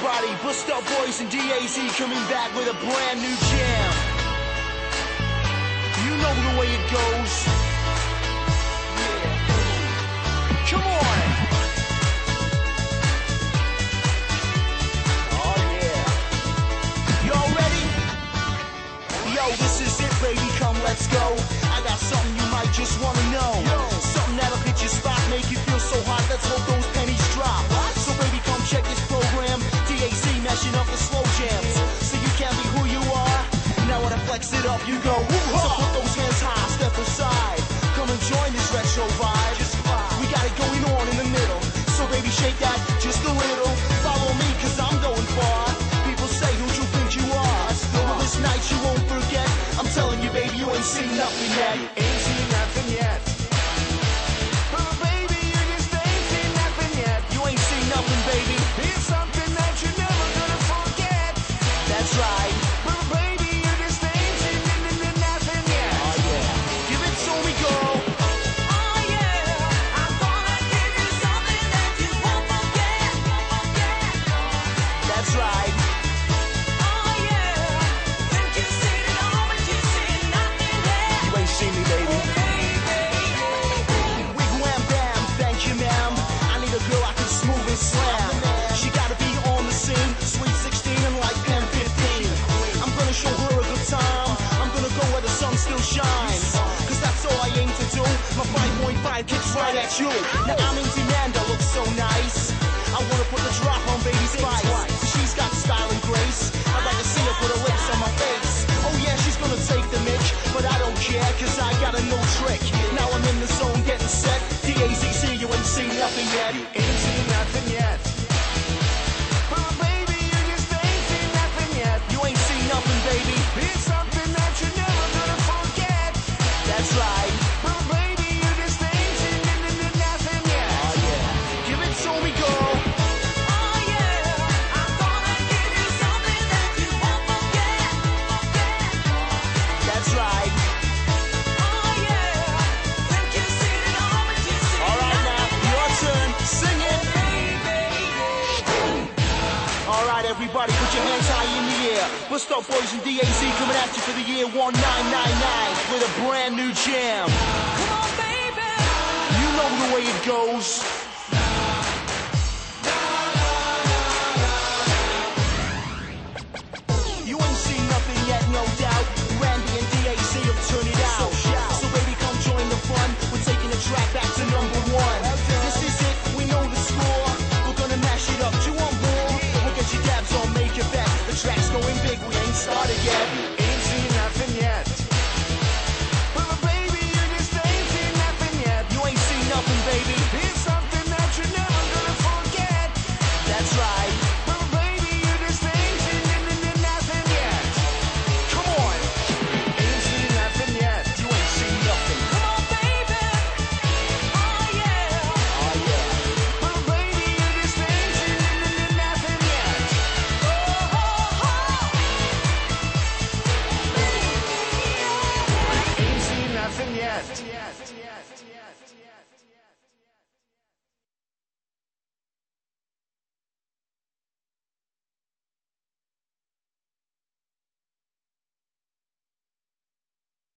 everybody, Bust Up Boys and DAZ coming back with a brand new jam. You know the way it goes. Yeah. Come on. Oh yeah. Y'all ready? Yo, this is it, baby. Come, let's go. I got something you might just wanna know. Something that'll hit your spot, make you feel so hot. Let's hope those pennies drop. So baby, come check this program. DAZ mashing up the slow jams, so you can be who you are. Now when I flex it up, you go woo-ha. So put those hands high, step aside. Come and join this retro vibe. We got it going on in the middle, so baby, shake that just a little. Follow me, cause I'm going far. People say, who you think you are? Well, this night you won't forget. I'm telling you, baby, you ain't seen nothing yet. Ain't seen nothing yet. But baby, you just ain't seen nothing yet. You ain't seen nothing, baby. It's something that you're never gonna forget. That's right. But baby, you just ain't seen nothing yet. Oh yeah. Give it to me, girl. Oh yeah, I'm gonna give you something that you won't forget. That's right. Oh yeah, think you've seen it all, but you've seen nothing yet. You ain't seen me, baby. Wig wham bam, thank you, ma'am. I need a girl I can smooth and slam. She gotta be on the scene, sweet 16 and like 10, 15. I'm gonna show her a good time. I'm gonna go where the sun still shines, cause that's all I aim to do. My 5.5 kicks right at you. Now I'm in demand, I look so nice. I wanna put the drop on baby Spice. She's got style and grace. I'd like to see her put her lips on my face. Oh yeah, she's gonna take the mic, but I don't care, cause I got a new trick. Now I'm in the zone getting set. DAZ, you ain't seen nothing yet. Ain't seen nothing yet. But baby, you just ain't seen nothing yet. You ain't seen nothing, baby. It's something that you're never gonna forget. That's right. But baby, you just ain't seen nothing yet. Oh yeah. Give it to me, girl. Oh yeah, I'm gonna give you something that you won't forget. That's right. Oh yeah, think you've seen it all, but you've seen All right now, your turn. Sing it. All right, everybody, put your hands high in the air. Bust Up Boys and DAZ coming at you for the year 1999 with a brand new jam. Come on, baby. You know the way it goes. You ain't seen nothing yet, no doubt. Randy and DAZ will turn it out. So baby, come join the fun. We're taking the track back to #1. This is it, we know the score. We're gonna mash it up. You want more? We'll get your dabs on, make it back. The track's going big, we ain't started yet. Ain't seen nothing yet. But baby, you just ain't seen nothing yet. You ain't seen nothing, baby. It's something that you're never gonna forget. That's right. But baby, you just ain't seen nothing yet. Come on. Ain't seen nothing yet. You ain't seen nothing. Come on, baby. Oh yeah. Oh yeah. But baby, you just ain't seen nothing yet. Oh, oh, Ain't seen nothing yet.